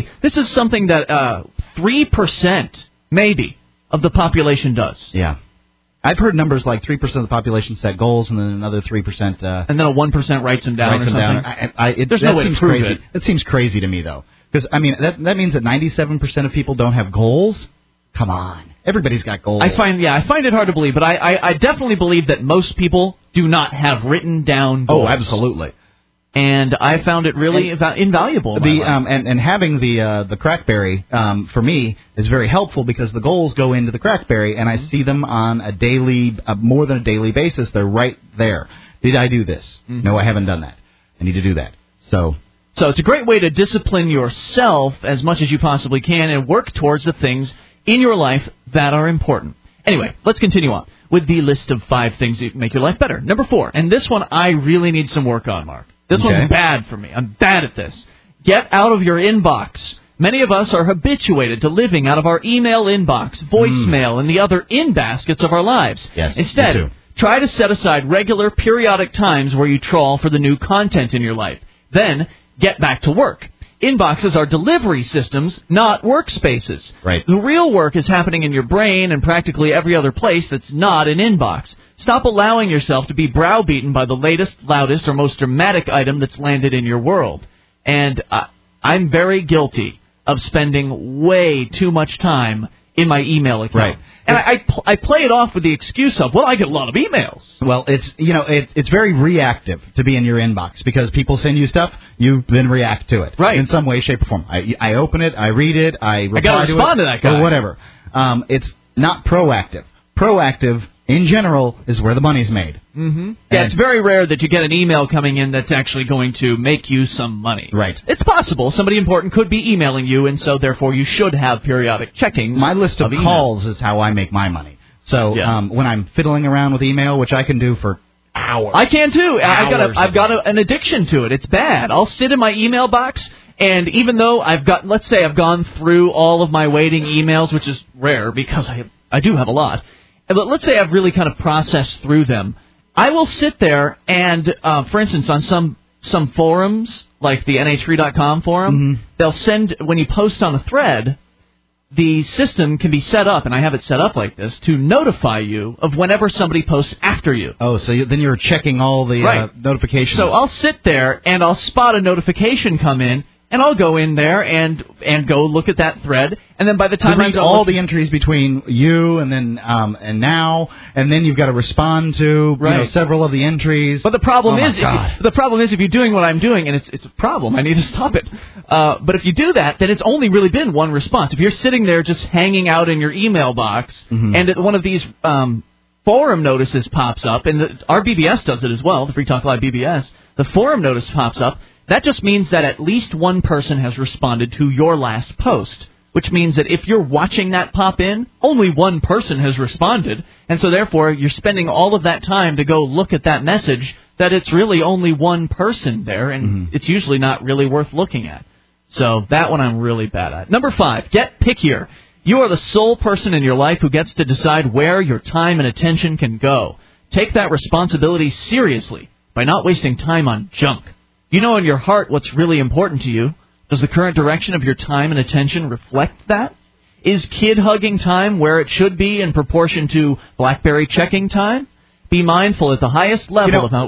3% maybe of the population does. Yeah. I've heard numbers like 3% of the population set goals, and then another 3%... and then a 1% writes them down or something. There's no way to prove it. It seems crazy to me, though. Because, I mean, that means that 97% of people don't have goals? Come on. Everybody's got goals. I find it hard to believe, but I definitely believe that most people do not have written down goals. Oh, absolutely. And I found it really invaluable. And having the Crackberry for me is very helpful because the goals go into the Crackberry and I see them on a daily, more than a daily basis. They're right there. Did I do this? Mm-hmm. No, I haven't done that. I need to do that. So it's a great way to discipline yourself as much as you possibly can and work towards the things in your life that are important. Anyway, let's continue on with the list of 5 things that make your life better. Number 4, and this one I really need some work on, Mark. This one's bad for me. I'm bad at this. Get out of your inbox. Many of us are habituated to living out of our email inbox, voicemail, and the other in-baskets of our lives. Yes, Instead, try to set aside regular, periodic times where you trawl for the new content in your life. Then, get back to work. Inboxes are delivery systems, not workspaces. Right. The real work is happening in your brain and practically every other place that's not an inbox. Stop allowing yourself to be browbeaten by the latest, loudest, or most dramatic item that's landed in your world. And I'm very guilty of spending way too much time in my email account. Right. And I play it off with the excuse of, well, I get a lot of emails. Well, it's very reactive to be in your inbox because people send you stuff, you then react to it. Right. In some way, shape, or form. I open it, I read it, I reply to it. I gotta respond to that guy. Or whatever. It's not proactive. Proactive, in general, is where the money's made. Mm-hmm. Yeah, it's very rare that you get an email coming in that's actually going to make you some money. Right. It's possible. Somebody important could be emailing you, and so, therefore, you should have periodic checkings. My list of calls is how I make my money. So when I'm fiddling around with email, which I can do for hours. I can, too. I've got an addiction to it. It's bad. I'll sit in my email box, and even though let's say I've gone through all of my waiting emails, which is rare because I do have a lot, but let's say I've really kind of processed through them. I will sit there and, for instance, on some forums, like the NH3.com forum, they'll send, when you post on a thread, the system can be set up, and I have it set up like this, to notify you of whenever somebody posts after you. Oh, so then you're checking all the notifications. So I'll sit there, and I'll spot a notification come in, and I'll go in there and go look at that thread, and then by the time I read all the entries between you and then and now, and then you've got to respond to several of the entries. But the problem is if you're doing what I'm doing, and it's a problem, I need to stop it. But if you do that, then it's only really been one response. If you're sitting there just hanging out in your email box, and one of these forum notices pops up, and our BBS does it as well, the Free Talk Live BBS, the forum notice pops up. That just means that at least one person has responded to your last post, which means that if you're watching that pop in, only one person has responded, and so therefore you're spending all of that time to go look at that message that it's really only one person there, and it's usually not really worth looking at. So that one I'm really bad at. Number 5, get pickier. You are the sole person in your life who gets to decide where your time and attention can go. Take that responsibility seriously by not wasting time on junk. You know in your heart what's really important to you. Does the current direction of your time and attention reflect that? Is kid-hugging time where it should be in proportion to BlackBerry checking time? Be mindful at the highest level of how...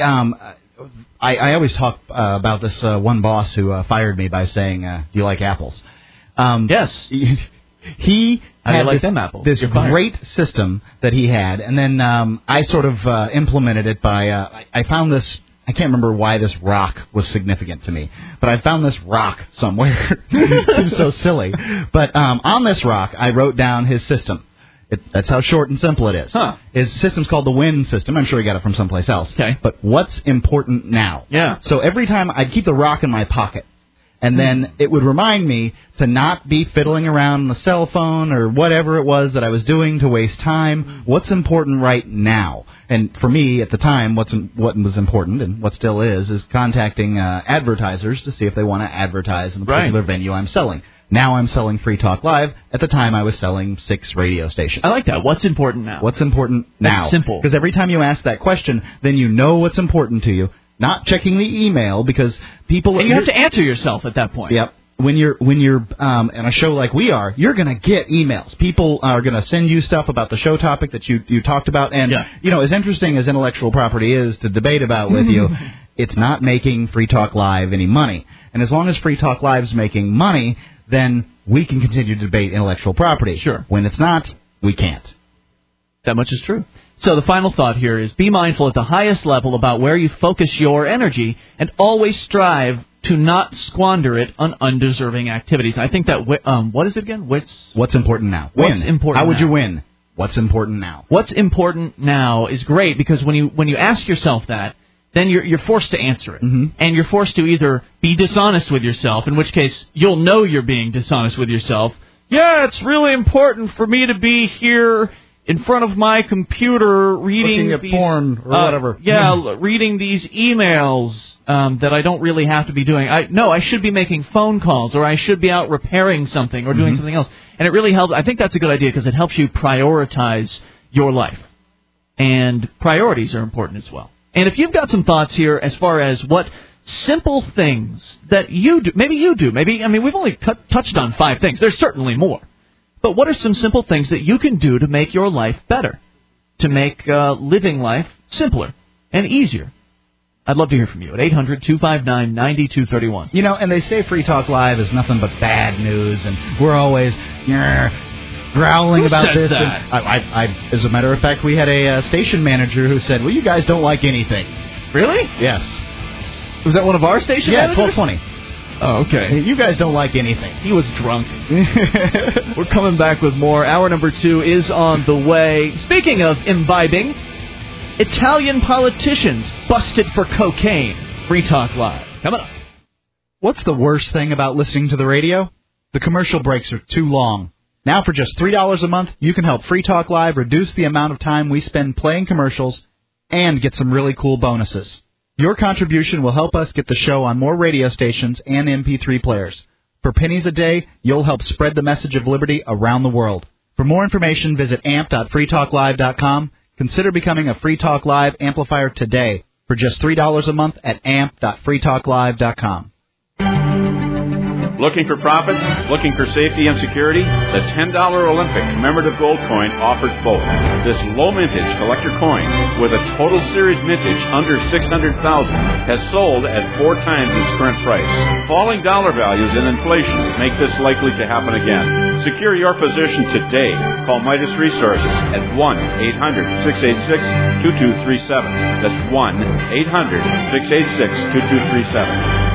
I always talk about this one boss who fired me by saying, do you like apples? Yes. He had this great system that he had, and then I sort of implemented it by... I found this... I can't remember why this rock was significant to me, but I found this rock somewhere. It seems so silly. But on this rock, I wrote down his system. That's how short and simple it is. His system's called the WIN system. I'm sure he got it from someplace else. Okay. But what's important now? Yeah. So every time I'd keep the rock in my pocket, And then it would remind me to not be fiddling around on the cell phone or whatever it was that I was doing to waste time. What's important right now? And for me, at the time, what was important, and what still is contacting advertisers to see if they want to advertise in the particular venue I'm selling. Now I'm selling Free Talk Live. At the time, I was selling 6 radio stations. I like that. What's important now? What's important now? That's simple. Because every time you ask that question, then you know what's important to you. Not checking the email, because people... And you have to answer yourself at that point. Yep. When you're on a show like we are, you're going to get emails. People are going to send you stuff about the show topic that you talked about. And, as interesting as intellectual property is to debate about with you, it's not making Free Talk Live any money. And as long as Free Talk Live's making money, then we can continue to debate intellectual property. Sure. When it's not, we can't. That much is true. So the final thought here is be mindful at the highest level about where you focus your energy and always strive to not squander it on undeserving activities. I think that, what is it again? What's important now? What's important How would now? you win? What's important now? What's important now is great, because when you ask yourself that, then you're forced to answer it. Mm-hmm. And you're forced to either be dishonest with yourself, in which case you'll know you're being dishonest with yourself. Yeah, it's really important for me to be here in front of my computer reading looking at these, porn or whatever. Yeah, reading these emails that I don't really have to be doing. I should be making phone calls, or I should be out repairing something or doing something else. And it really helps. I think that's a good idea, because it helps you prioritize your life. And priorities are important as well. And if you've got some thoughts here as far as what simple things that you do, maybe we've only touched on 5 things. There's certainly more. But what are some simple things that you can do to make your life better, to make living life simpler and easier? I'd love to hear from you at 800-259-9231. And they say Free Talk Live is nothing but bad news, and we're always growling about this. That? And as a matter of fact, we had a station manager who said, well, you guys don't like anything. Really? Yes. Was that one of our station managers? 1220. Oh, okay. You guys don't like anything. He was drunk. We're coming back with more. Hour number 2 is on the way. Speaking of imbibing, Italian politicians busted for cocaine. Free Talk Live. Coming up. What's the worst thing about listening to the radio? The commercial breaks are too long. Now for just $3 a month, you can help Free Talk Live reduce the amount of time we spend playing commercials and get some really cool bonuses. Your contribution will help us get the show on more radio stations and MP3 players. For pennies a day, you'll help spread the message of liberty around the world. For more information, visit amp.freetalklive.com. Consider becoming a Free Talk Live amplifier today for just $3 a month at amp.freetalklive.com. Looking for profits? Looking for safety and security? The $10 Olympic commemorative gold coin offers both. This low mintage collector coin, with a total series mintage under $600,000, has sold at 4 times its current price. Falling dollar values and inflation make this likely to happen again. Secure your position today. Call Midas Resources at 1-800-686-2237. That's 1-800-686-2237.